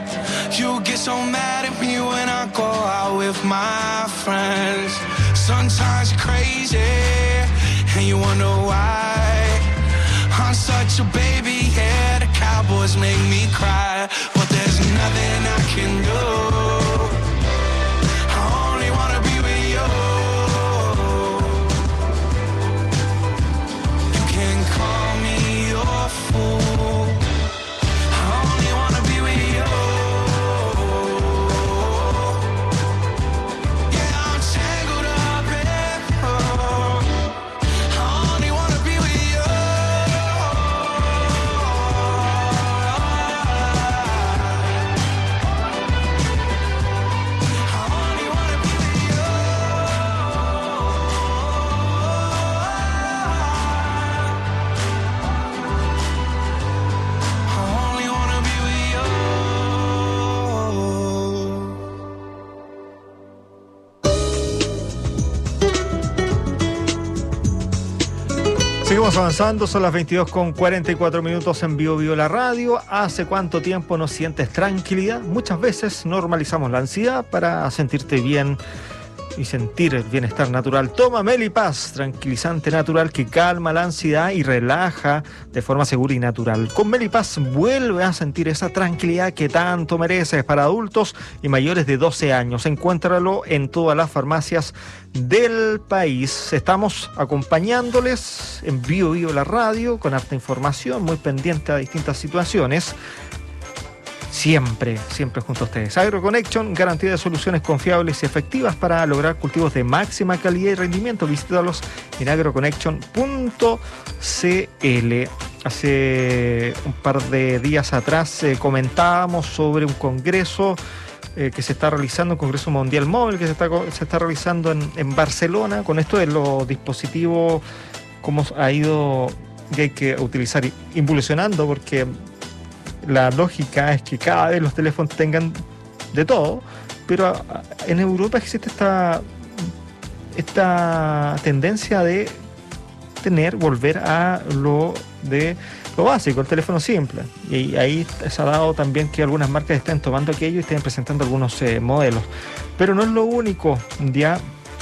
You get so mad at me when I go out with my friends. Sometimes you're crazy and you wonder why. I'm such a baby, yeah, the Cowboys make me cry. But there's nothing I can do. I only wanna be with you. You can call me your fool. I only wanna be with you. Yeah, I'm tangled up in love. I only wanna be with you. Seguimos avanzando, son las veintidós con cuarenta y cuatro minutos en Bio Bio la radio. ¿Hace cuánto tiempo no sientes tranquilidad? Muchas veces normalizamos la ansiedad para sentirte bien y sentir el bienestar natural. Toma Melipaz, tranquilizante natural que calma la ansiedad y relaja de forma segura y natural. Con Melipaz vuelve a sentir esa tranquilidad que tanto mereces. Para adultos y mayores de doce años. Encuéntralo en todas las farmacias del país. Estamos acompañándoles en Bio Bio la radio con harta información, muy pendiente a distintas situaciones. siempre, siempre junto a ustedes. AgroConnection, garantía de soluciones confiables y efectivas para lograr cultivos de máxima calidad y rendimiento. Visítalos en agroconnection punto c l. Hace un par de días atrás eh, comentábamos sobre un congreso eh, que se está realizando, un congreso mundial móvil que se está, se está realizando en, en Barcelona, con esto de los dispositivos, cómo ha ido, que hay que utilizar involucionando, porque la lógica es que cada vez los teléfonos tengan de todo, pero en Europa existe esta, esta tendencia de tener, volver a lo de lo básico, el teléfono simple. Y ahí se ha dado también que algunas marcas estén tomando aquello y estén presentando algunos eh, modelos. Pero no es lo único, ya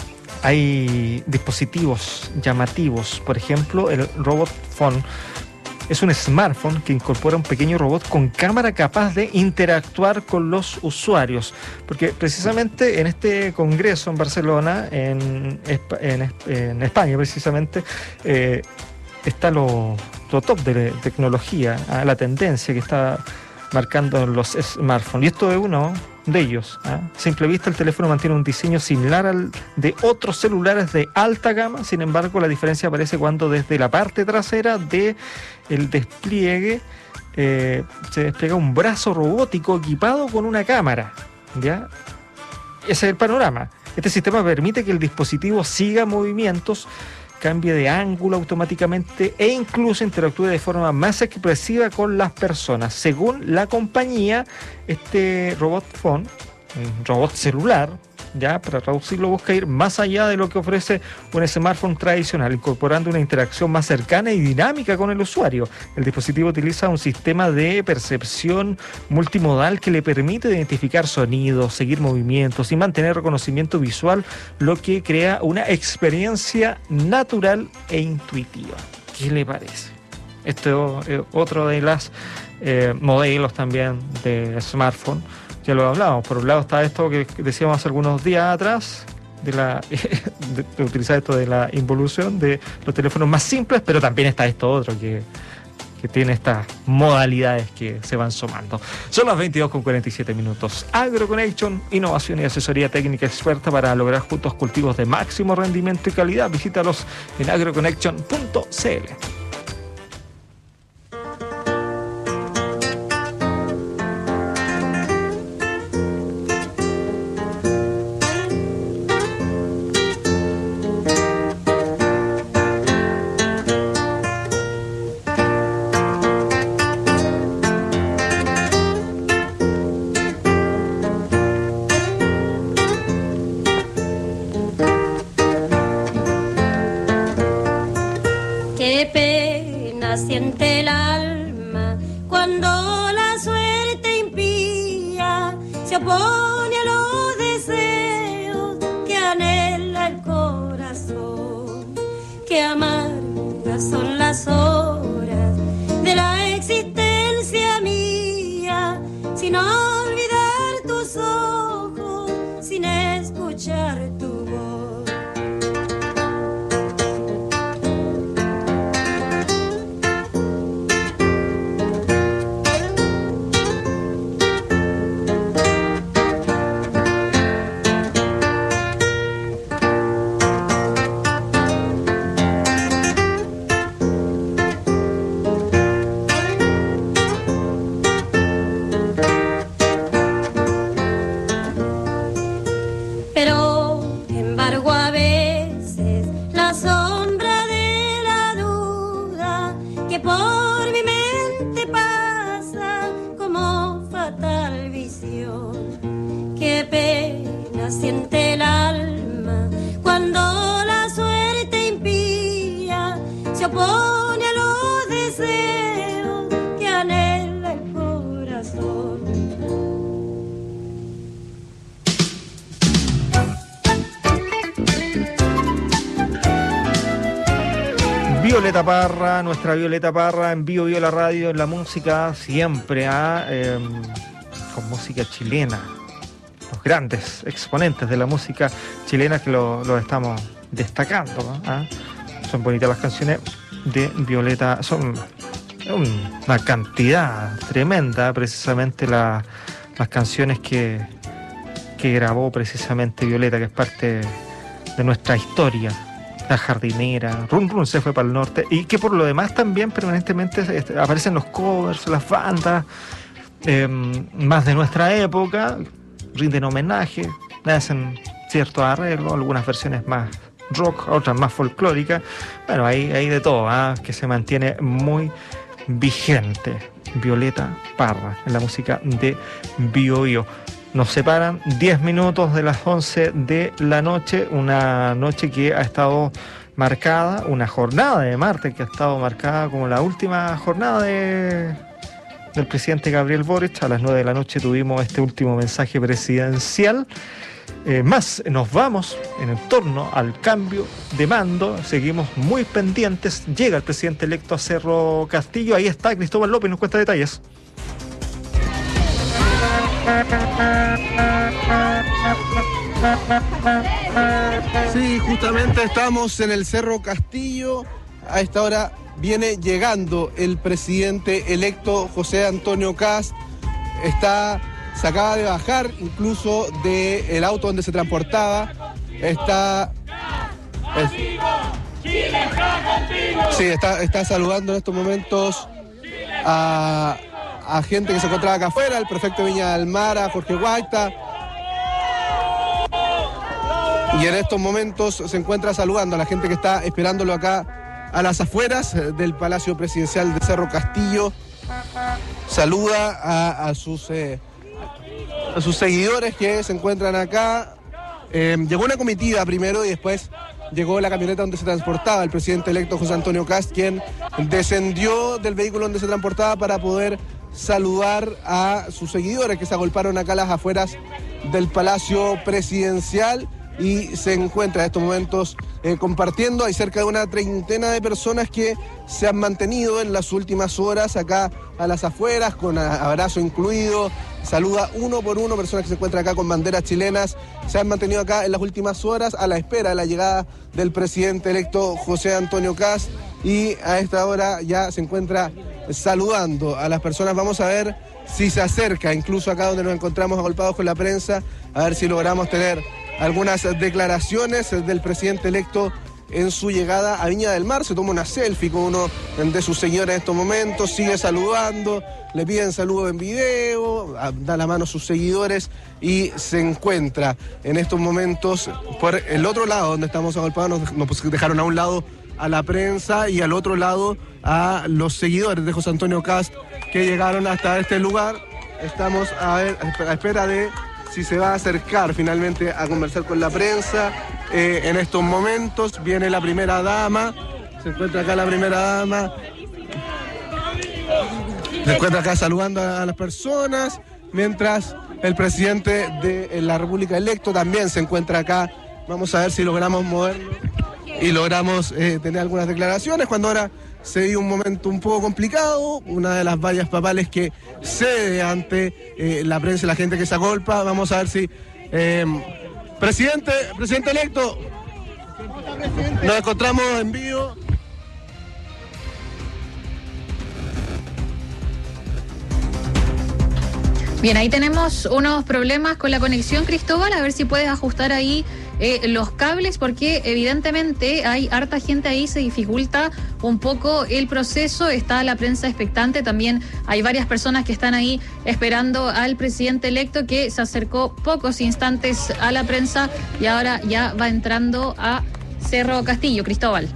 hay dispositivos llamativos. Por ejemplo, el Robot Phone es un smartphone que incorpora un pequeño robot con cámara capaz de interactuar con los usuarios. Porque precisamente en este congreso en Barcelona, en, en, en España precisamente, eh, está lo, lo top de tecnología, ¿eh? La tendencia que está marcando los smartphones. Y esto es uno de ellos. ¿eh? A simple vista, el teléfono mantiene un diseño similar al de otros celulares de alta gama. Sin embargo, la diferencia aparece cuando desde la parte trasera del despliegue eh, se despliega un brazo robótico equipado con una cámara. ¿Ya? Ese es el panorama. Este sistema permite que el dispositivo siga movimientos, cambie de ángulo automáticamente e incluso interactúe de forma más expresiva con las personas. Según la compañía, este Robot Phone, un robot celular, ya para traducirlo, busca ir más allá de lo que ofrece un smartphone tradicional, incorporando una interacción más cercana y dinámica con el usuario. El dispositivo utiliza un sistema de percepción multimodal que le permite identificar sonidos, seguir movimientos y mantener reconocimiento visual, lo que crea una experiencia natural e intuitiva. ¿Qué le parece? Esto es otro de los eh, modelos también de smartphone. Ya lo hablamos. Por un lado está esto que decíamos hace algunos días atrás, de, la, de, de utilizar esto de la involución de los teléfonos más simples, pero también está esto otro que, que tiene estas modalidades que se van sumando. Son las veintidós con cuarenta y siete minutos. AgroConnection, innovación y asesoría técnica experta para lograr juntos cultivos de máximo rendimiento y calidad. Visítalos en agroconnection punto c l. Siente el alma cuando la suerte impía se opone a los deseos que anhela el corazón. Qué amargas son las horas de la existencia mía, sin olvidar tus ojos, sin escuchar tu voz. Siente el alma cuando la suerte impía se opone a los deseos que anhela el corazón. Violeta Parra, nuestra Violeta Parra en Bio Bio la Radio, en la música siempre, ¿ah? eh, con música chilena. Los grandes exponentes de la música chilena que lo, lo estamos destacando, ¿no? ¿Ah? Son bonitas las canciones de Violeta, son una cantidad tremenda, precisamente la, las canciones que, que grabó precisamente Violeta, que es parte de nuestra historia. La jardinera, Run Run se fue para el norte, y que por lo demás también permanentemente aparecen los covers, las bandas eh, más de nuestra época, rinden homenaje, hacen ciertos arreglos, algunas versiones más rock, otras más folclóricas. Bueno, hay, hay de todo, ¿eh? Que se mantiene muy vigente. Violeta Parra en la música de Bio Bio. Nos separan diez minutos de las once de la noche, una noche que ha estado marcada, una jornada de martes que ha estado marcada como la última jornada de, del presidente Gabriel Boric. A las nueve de la noche tuvimos este último mensaje presidencial. Eh, más nos vamos en torno al cambio de mando, seguimos muy pendientes. Llega el presidente electo a Cerro Castillo, ahí está Cristóbal López, nos cuenta detalles. Sí, justamente estamos en el Cerro Castillo. A esta hora viene llegando el presidente electo José Antonio Kast. Está, se acaba de bajar incluso del auto donde se transportaba. Está... Es, sí, está, está saludando en estos momentos a... a gente que se encontraba acá afuera, el prefecto de Viña del Mar, a Jorge Guaita. Y en estos momentos se encuentra saludando a la gente que está esperándolo acá a las afueras del Palacio Presidencial de Cerro Castillo. Saluda a, a, sus, eh, a sus seguidores que se encuentran acá. Eh, llegó una comitiva primero y después llegó la camioneta donde se transportaba el presidente electo José Antonio Kast, quien descendió del vehículo donde se transportaba para poder saludar a sus seguidores que se agolparon acá a las afueras del Palacio Presidencial y se encuentra en estos momentos eh, compartiendo. Hay cerca de una treintena de personas que se han mantenido en las últimas horas acá a las afueras, con abrazo incluido. Saluda uno por uno, personas que se encuentran acá con banderas chilenas, se han mantenido acá en las últimas horas a la espera de la llegada del presidente electo José Antonio Kast, y a esta hora ya se encuentra saludando a las personas. Vamos a ver si se acerca, incluso acá donde nos encontramos agolpados con la prensa, a ver si logramos tener algunas declaraciones del presidente electo en su llegada a Viña del Mar. Se toma una selfie con uno de sus seguidores en estos momentos, sigue saludando, le piden saludo en video, da la mano a sus seguidores y se encuentra en estos momentos por el otro lado donde estamos agolpados. Nos, nos dejaron a un lado a la prensa y al otro lado a los seguidores de José Antonio Kast que llegaron hasta este lugar. Estamos a, ver, a espera de si se va a acercar finalmente a conversar con la prensa. Eh, en estos momentos viene la primera dama, se encuentra acá la primera dama, se encuentra acá saludando a las personas, mientras el presidente de la República electo también se encuentra acá. Vamos a ver si logramos movernos y logramos eh, tener algunas declaraciones, cuando ahora se dio un momento un poco complicado, una de las vallas papales que cede ante eh, la prensa y la gente que se agolpa. Vamos a ver si... Eh, presidente, presidente electo, nos encontramos en vivo. Bien, ahí tenemos unos problemas con la conexión, Cristóbal, a ver si puedes ajustar ahí eh, los cables, porque evidentemente hay harta gente ahí, se dificulta un poco el proceso, está la prensa expectante, también hay varias personas que están ahí esperando al presidente electo, que se acercó pocos instantes a la prensa y ahora ya va entrando a Cerro Castillo. Cristóbal.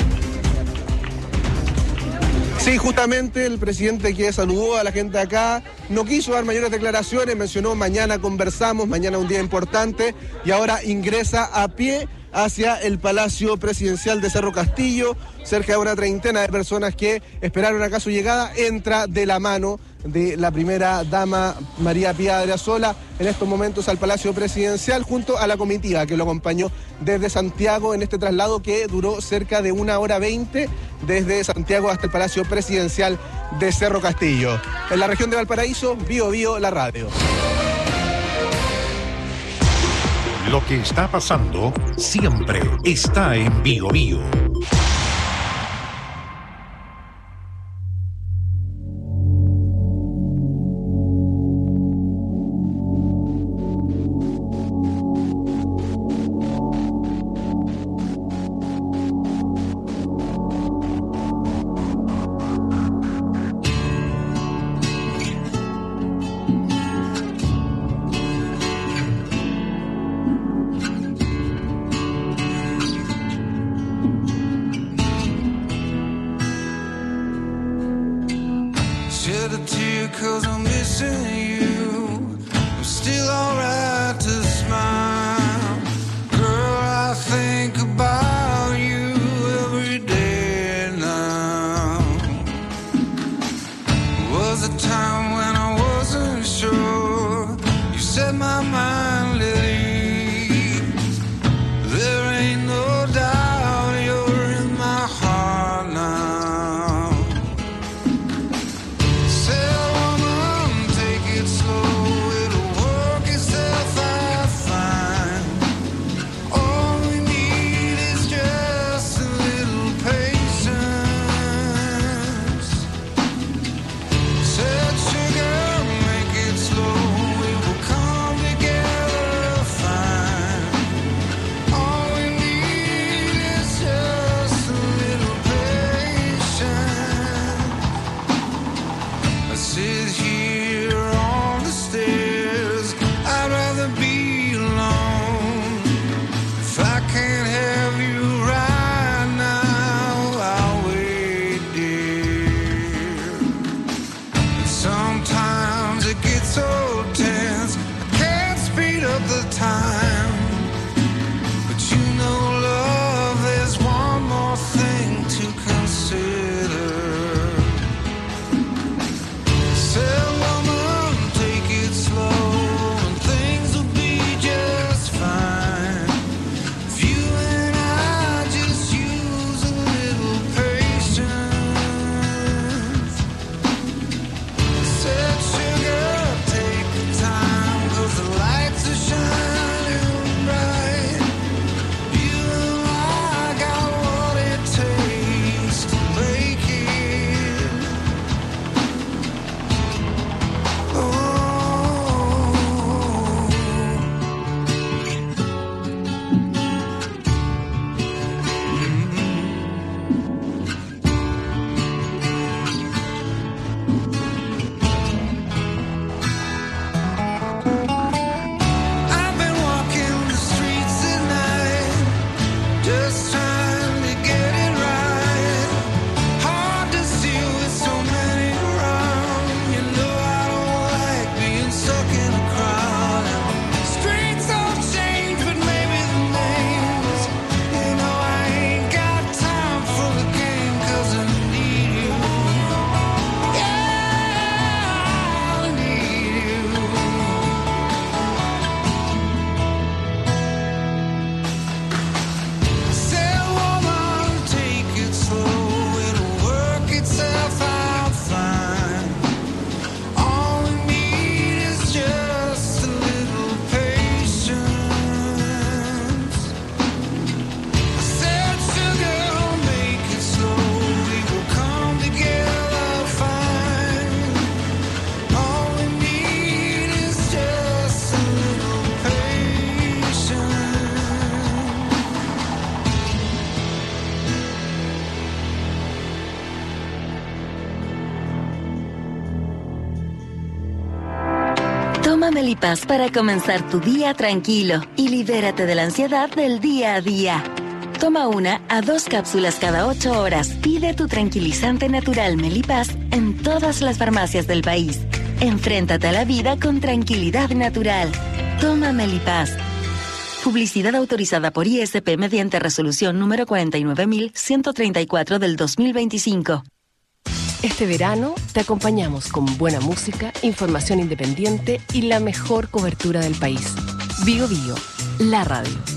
Sí, justamente el presidente que saludó a la gente acá no quiso dar mayores declaraciones, mencionó mañana conversamos, mañana un día importante, y ahora ingresa a pie hacia el Palacio Presidencial de Cerro Castillo. Cerca de una treintena de personas que esperaron acá su llegada, entra de la mano de la primera dama María Pía Adriasola en estos momentos al Palacio Presidencial, junto a la comitiva que lo acompañó desde Santiago en este traslado que duró cerca de una hora veinte desde Santiago hasta el Palacio Presidencial de Cerro Castillo. En la región de Valparaíso, Bio Bio, la radio. Lo que está pasando siempre está en Bio Bio. 'cause I'm missing you. I'm still alright to smile. Girl, I think about you every day now. Was a time when I wasn't sure. You set my mind at ease. There ain't no doubt you're in my heart now. Said woman, take it slow, it'll work itself out fine. All we need is just a little patience. Said sugar, make it slow, we will come together fine. All we need is just a little patience. I sit here on the stairs, I'd rather be alone. If I can't have you right now, I'll wait, dear. And sometimes it gets so tense, I can't speed up the time. But you know, love, there's one more thing to consider. Say, woman, take it slow, and things will be just fine. If you and I just use a little patience. Said sugar, take the time, 'cause the lights are shining bright. You and I got what it takes to make it. Oh. I've been walking the streets at night, just trying to get it right. Hard to see with so many around. You know I don't like being stuck in a crowd. Streets don't change, but maybe the names. You know I ain't got time for the game, 'cause I need you. Yeah, I need you. Say, woman, take it slow, it'll work itself out fine. All we need is just a little patience. Said sugar, make it slow, we will come together fine. All we need is just a little patience. Toma Melipaz para comenzar tu día tranquilo y libérate de la ansiedad del día a día. Toma una a dos cápsulas cada ocho horas. Pide tu tranquilizante natural Melipaz en todas las farmacias del país. Enfréntate a la vida con tranquilidad natural. Toma Melipaz. Publicidad autorizada por I S P mediante resolución número cuarenta y nueve mil ciento treinta y cuatro del dos mil veinticinco. Este verano te acompañamos con buena música, información independiente y la mejor cobertura del país. Bio Bio, la radio.